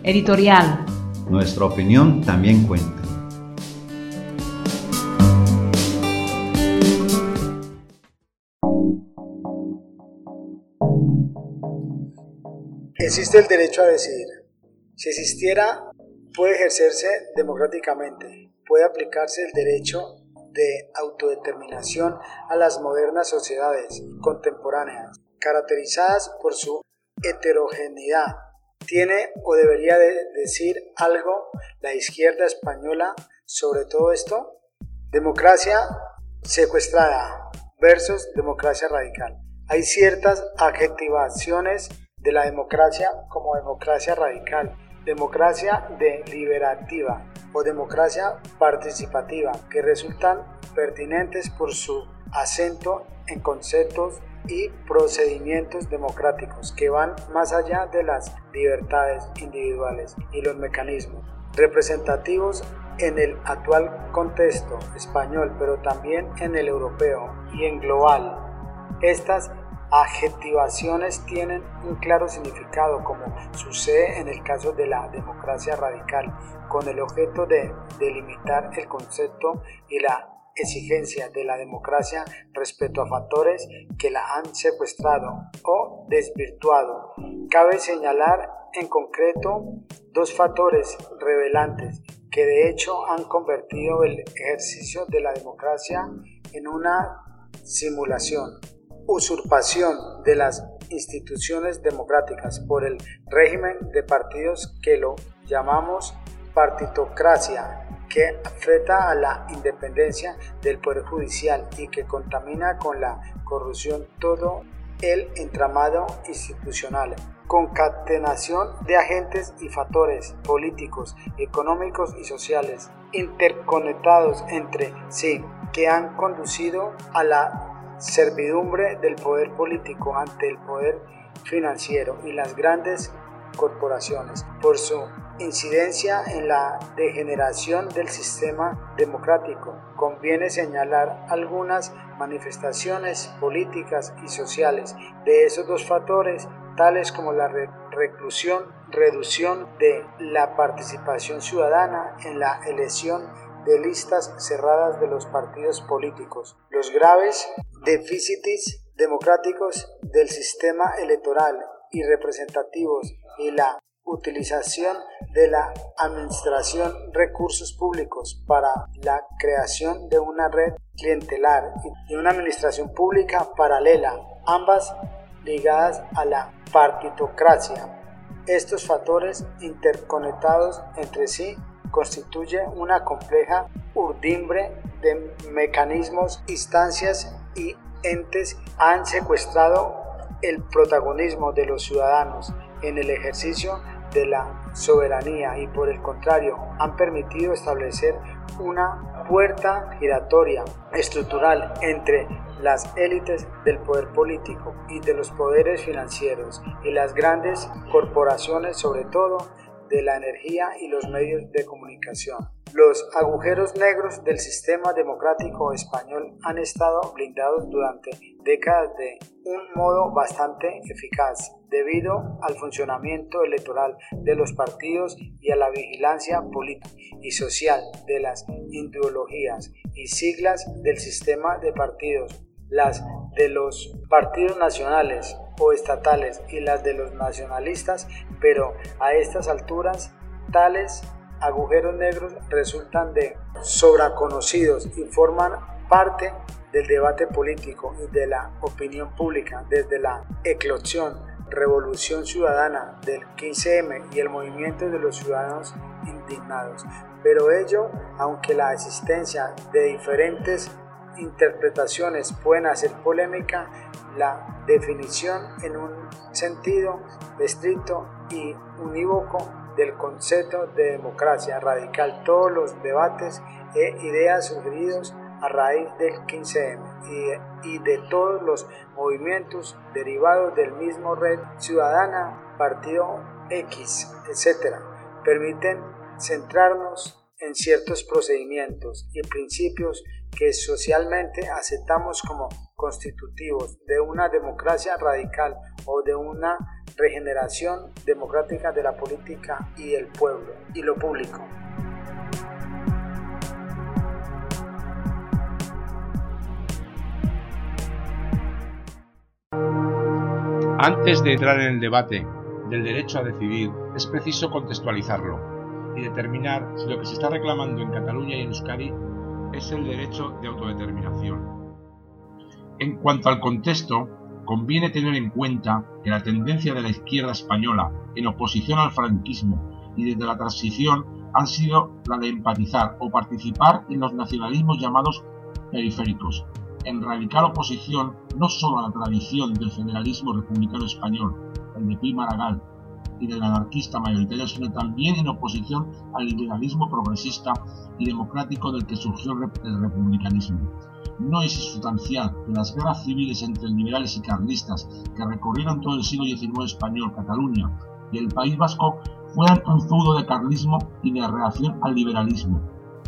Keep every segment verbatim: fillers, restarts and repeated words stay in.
Editorial. Nuestra opinión también cuenta. Existe el derecho a decidir. Si existiera, puede ejercerse democráticamente, puede aplicarse el derecho de autodeterminación a las modernas sociedades contemporáneas, caracterizadas por su heterogeneidad. ¿Tiene o debería de decir algo la izquierda española sobre todo esto? Democracia secuestrada versus democracia radical. Hay ciertas adjetivaciones de la democracia como democracia radical, democracia deliberativa o democracia participativa que resultan pertinentes por su acento en conceptos y procedimientos democráticos que van más allá de las libertades individuales y los mecanismos representativos en el actual contexto español, pero también en el europeo y en global. Estas adjetivaciones tienen un claro significado, como sucede en el caso de la democracia radical, con el objeto de delimitar el concepto y la exigencia de la democracia respecto a factores que la han secuestrado o desvirtuado. Cabe señalar en concreto dos factores revelantes que de hecho han convertido el ejercicio de la democracia en una simulación: usurpación de las instituciones democráticas por el régimen de partidos que lo llamamos partitocracia, que afecta a la independencia del Poder Judicial y que contamina con la corrupción todo el entramado institucional. Concatenación de agentes y factores políticos, económicos y sociales interconectados entre sí que han conducido a la servidumbre del poder político ante el poder financiero y las grandes corporaciones, por su incidencia en la degeneración del sistema democrático. Conviene señalar algunas manifestaciones políticas y sociales de esos dos factores, tales como la re- reclusión, reducción de la participación ciudadana en la elección de listas cerradas de los partidos políticos, los graves déficits democráticos del sistema electoral y representativos y la utilización de la administración recursos públicos para la creación de una red clientelar y una administración pública paralela, ambas ligadas a la partitocracia. Estos factores interconectados entre sí constituye una compleja urdimbre de mecanismos, instancias y entes han secuestrado el protagonismo de los ciudadanos en el ejercicio de la soberanía y, por el contrario, han permitido establecer una puerta giratoria estructural entre las élites del poder político y de los poderes financieros y las grandes corporaciones, sobre todo de la energía y los medios de comunicación. Los agujeros negros del sistema democrático español han estado blindados durante décadas de un modo bastante eficaz, debido al funcionamiento electoral de los partidos y a la vigilancia política y social de las ideologías y siglas del sistema de partidos, las de los partidos nacionales o estatales y las de los nacionalistas, pero a estas alturas tales agujeros negros resultan de sobreconocidos y forman parte del debate político y de la opinión pública desde la eclosión, revolución ciudadana del quince eme y el movimiento de los ciudadanos indignados. Pero ello, aunque la existencia de diferentes interpretaciones pueden hacer polémica, la definición en un sentido estricto y unívoco del concepto de democracia radical, todos los debates e ideas sugeridos a raíz del quince eme y, y de todos los movimientos derivados del mismo Red Ciudadana, Partido X, etcétera, permiten centrarnos en ciertos procedimientos y principios que socialmente aceptamos como constitutivos de una democracia radical o de una regeneración democrática de la política y el pueblo y lo público. Antes de entrar en el debate del derecho a decidir, es preciso contextualizarlo y determinar si lo que se está reclamando en Cataluña y en Euskadi es el derecho de autodeterminación. En cuanto al contexto, conviene tener en cuenta que la tendencia de la izquierda española en oposición al franquismo y desde la transición han sido la de empatizar o participar en los nacionalismos llamados periféricos, en radical oposición no solo a la tradición del federalismo republicano español, el de Pi Maragall, y del anarquista mayoritario, sino también en oposición al liberalismo progresista y democrático del que surgió el republicanismo. No es insustancial que las guerras civiles entre liberales y carlistas que recorrieron todo el siglo diecinueve español, Cataluña y el País Vasco fueran un feudo de carlismo y de reacción al liberalismo,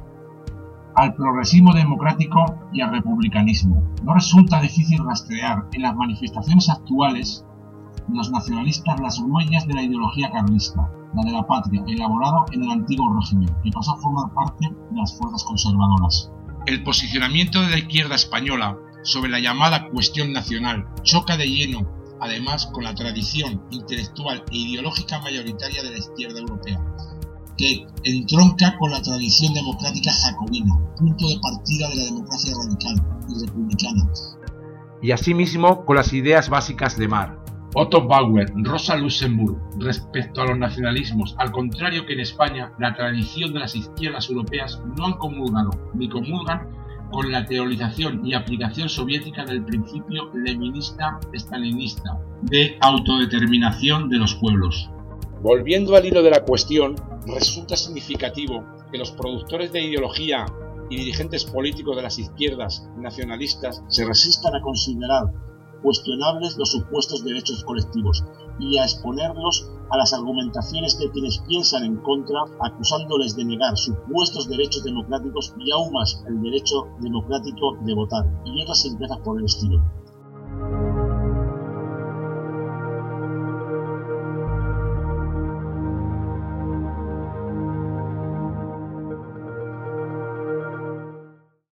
al progresismo democrático y al republicanismo. No resulta difícil rastrear en las manifestaciones actuales de los nacionalistas las huellas de la ideología carlista, la de la patria, elaborado en el antiguo régimen, que pasó a formar parte de las fuerzas conservadoras. El posicionamiento de la izquierda española sobre la llamada cuestión nacional choca de lleno, además, con la tradición intelectual e ideológica mayoritaria de la izquierda europea, que entronca con la tradición democrática jacobina, punto de partida de la democracia radical y republicana, y asimismo con las ideas básicas de Marx. Otto Bauer, Rosa Luxemburg, respecto a los nacionalismos, al contrario que en España, la tradición de las izquierdas europeas no han comulgado ni comulgan con la teorización y aplicación soviética del principio leninista-estalinista de autodeterminación de los pueblos. Volviendo al hilo de la cuestión, resulta significativo que los productores de ideología y dirigentes políticos de las izquierdas nacionalistas se resistan a considerar cuestionables los supuestos derechos colectivos y a exponerlos a las argumentaciones de quienes piensan en contra, acusándoles de negar supuestos derechos democráticos y aún más el derecho democrático de votar y otras simplezas por el estilo.